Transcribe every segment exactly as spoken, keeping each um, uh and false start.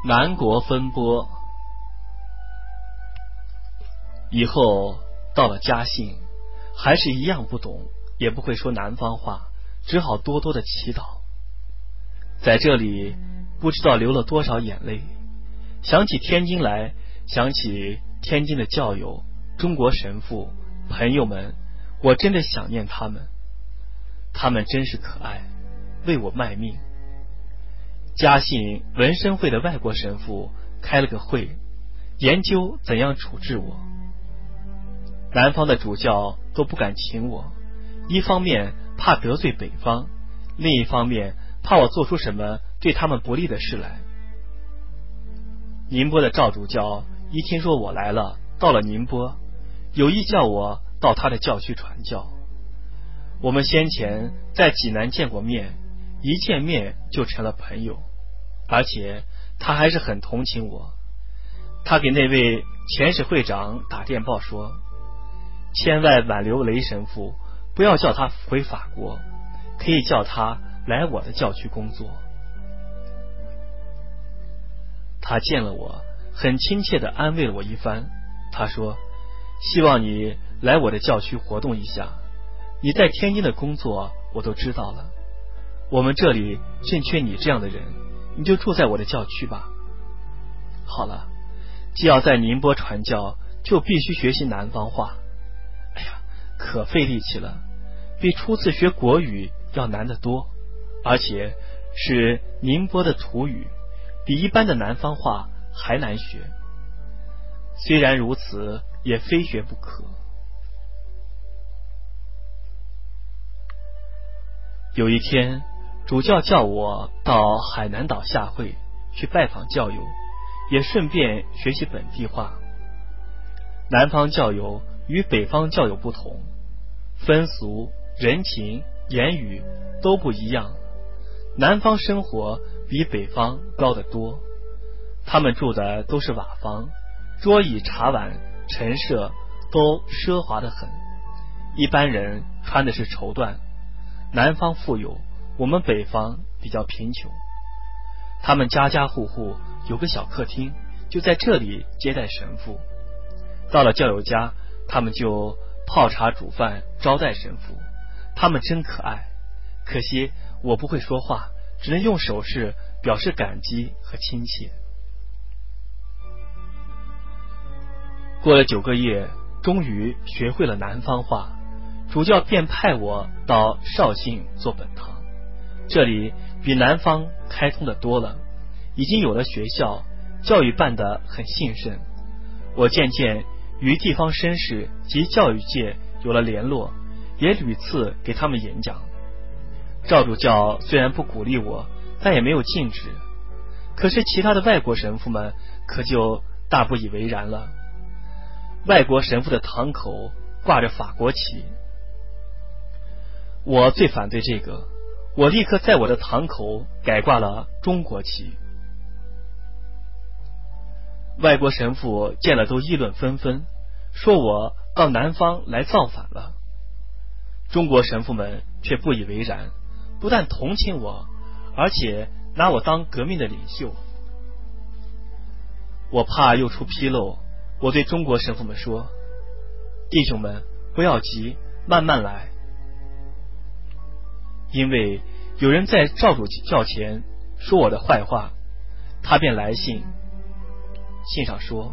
南国分拨。以后到了嘉兴，还是一样不懂，也不会说南方话，只好多多的祈祷。在这里不知道流了多少眼泪，想起天津来，想起天津的教友、中国神父、朋友们，我真的想念他们，他们真是可爱，为我卖命。嘉兴文生会的外国神父开了个会，研究怎样处置我。南方的主教都不敢请我，一方面怕得罪北方，另一方面怕我做出什么对他们不利的事来。宁波的赵主教一听说我来了，到了宁波，有意叫我到他的教区传教。我们先前在济南见过面，一见面就成了朋友，而且他还是很同情我。他给那位前使会长打电报说，千万挽留雷神父，不要叫他回法国，可以叫他来我的教区工作。他见了我，很亲切地安慰了我一番。他说，希望你来我的教区活动一下，你在天津的工作我都知道了，我们这里正缺你这样的人，你就住在我的教区吧。好了，既要在宁波传教，就必须学习南方话。哎呀，可费力气了，比初次学国语要难得多，而且是宁波的土语，比一般的南方话还难学。虽然如此，也非学不可。有一天，主教叫我到海南岛下会去拜访教友，也顺便学习本地话。南方教友与北方教友不同，风俗、人情、言语都不一样。南方生活比北方高得多，他们住的都是瓦房，桌椅茶碗陈设都奢华得很，一般人穿的是绸缎。南方富有，我们北方比较贫穷。他们家家户户有个小客厅，就在这里接待神父。到了教友家，他们就泡茶煮饭招待神父。他们真可爱，可惜我不会说话，只能用手势表示感激和亲切。过了九个月，终于学会了南方话，主教便派我到绍兴做本堂。这里比南方开通的多了，已经有了学校，教育办得很兴盛。我渐渐与地方绅士及教育界有了联络，也屡次给他们演讲。赵主教虽然不鼓励我，但也没有禁止。可是其他的外国神父们可就大不以为然了。外国神父的堂口挂着法国旗，我最反对这个，我立刻在我的堂口改挂了中国旗。外国神父见了都议论纷纷，说我到南方来造反了。中国神父们却不以为然，不但同情我，而且拿我当革命的领袖。我怕又出纰漏，我对中国神父们说，弟兄们不要急，慢慢来。因为有人在赵主教前说我的坏话，他便来信，信上说，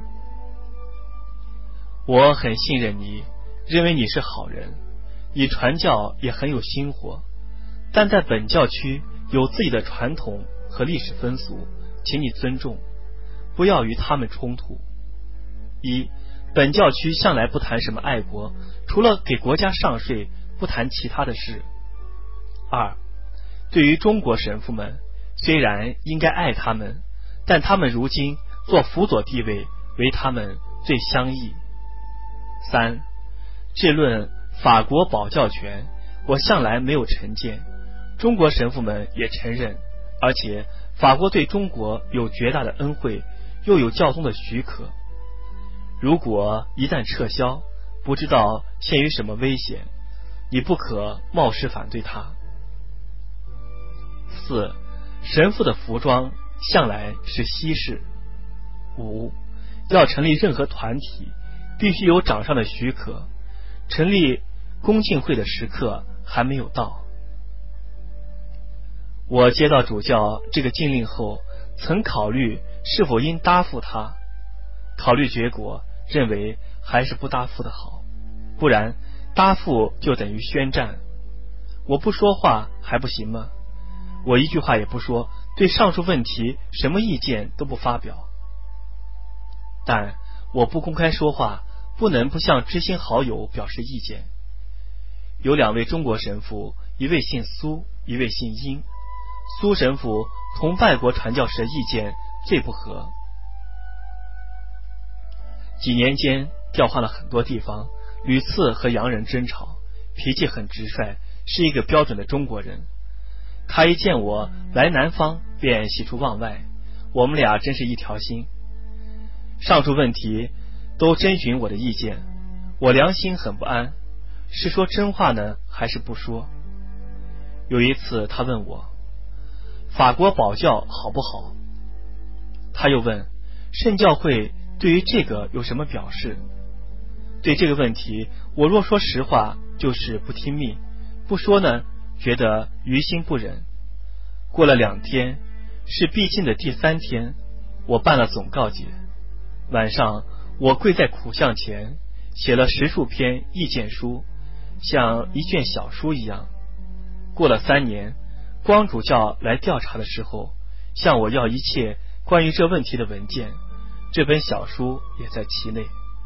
我很信任你，认为你是好人，你传教也很有心活，但在本教区有自己的传统和历史风俗，请你尊重，不要与他们冲突。一，本教区向来不谈什么爱国，除了给国家上税，不谈其他的事。二，对于中国神父们，虽然应该爱他们，但他们如今做辅佐地位，为他们最相宜。三，这论法国保教权，我向来没有成见，中国神父们也承认，而且法国对中国有绝大的恩惠，又有教宗的许可。如果一旦撤销，不知道陷于什么危险，你不可冒失反对他。四，神父的服装向来是稀事。五，要成立任何团体，必须有掌上的许可，成立恭敬会的时刻还没有到。我接到主教这个禁令后，曾考虑是否应答复他，考虑结果认为还是不答复的好，不然答复就等于宣战。我不说话还不行吗？我一句话也不说，对上述问题什么意见都不发表。但我不公开说话，不能不向知心好友表示意见。有两位中国神父，一位姓苏，一位姓殷。苏神父同外国传教士的意见最不合，几年间调换了很多地方，屡次和洋人争吵，脾气很直率，是一个标准的中国人。他一见我来南方便喜出望外，我们俩真是一条心。上述问题都征询我的意见，我良心很不安，是说真话呢还是不说？有一次他问我法国保教好不好，他又问圣教会对于这个有什么表示。对这个问题我若说实话就是不听命，不说呢觉得于心不忍。过了两天，是毕竟的第三天，我办了总告解。晚上我跪在苦像前，写了十数篇意见书，像一卷小书一样。过了三年，光主教来调查的时候，向我要一切关于这问题的文件，这本小书也在其内。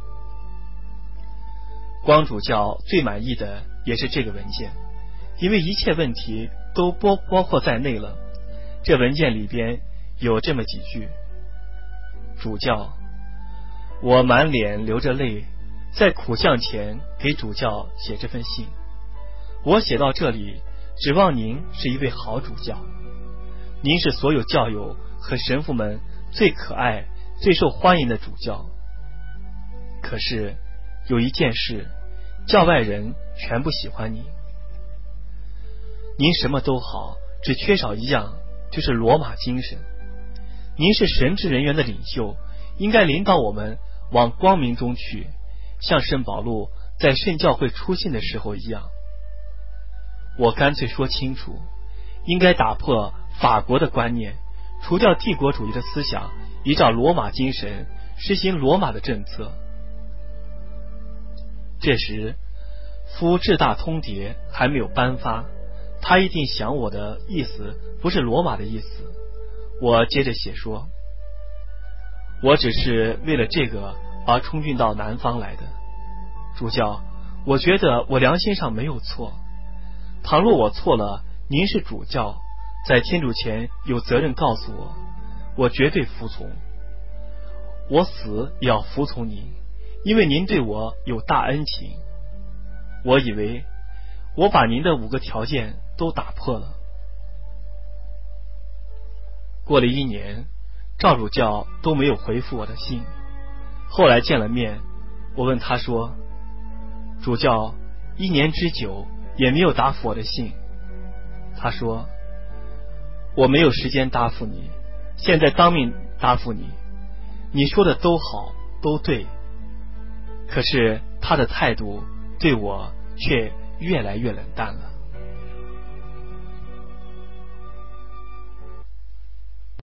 光主教最满意的也是这个文件，因为一切问题都包包括在内了。这文件里边有这么几句：主教，我满脸流着泪，在苦像前给主教写这份信。我写到这里，指望您是一位好主教，您是所有教友和神父们最可爱、最受欢迎的主教。可是有一件事，教外人全不喜欢您。您什么都好，只缺少一样，就是罗马精神。您是神职人员的领袖，应该领导我们往光明中去，像圣保禄在圣教会出信的时候一样。我干脆说清楚，应该打破法国的观念，除掉帝国主义的思想，依照罗马精神实行罗马的政策。这时夫至大通牒还没有颁发，他一定想我的意思不是罗马的意思。我接着写说，我只是为了这个而冲运到南方来的。主教，我觉得我良心上没有错，倘若我错了，您是主教，在天主前有责任告诉我，我绝对服从。我死也要服从您，因为您对我有大恩情。我以为我把您的五个条件都打破了。过了一年，赵主教都没有回复我的信。后来见了面，我问他说，主教一年之久也没有答复我的信。他说，我没有时间答复你，现在当面答复你，你说的都好都对。可是他的态度对我却越来越冷淡了。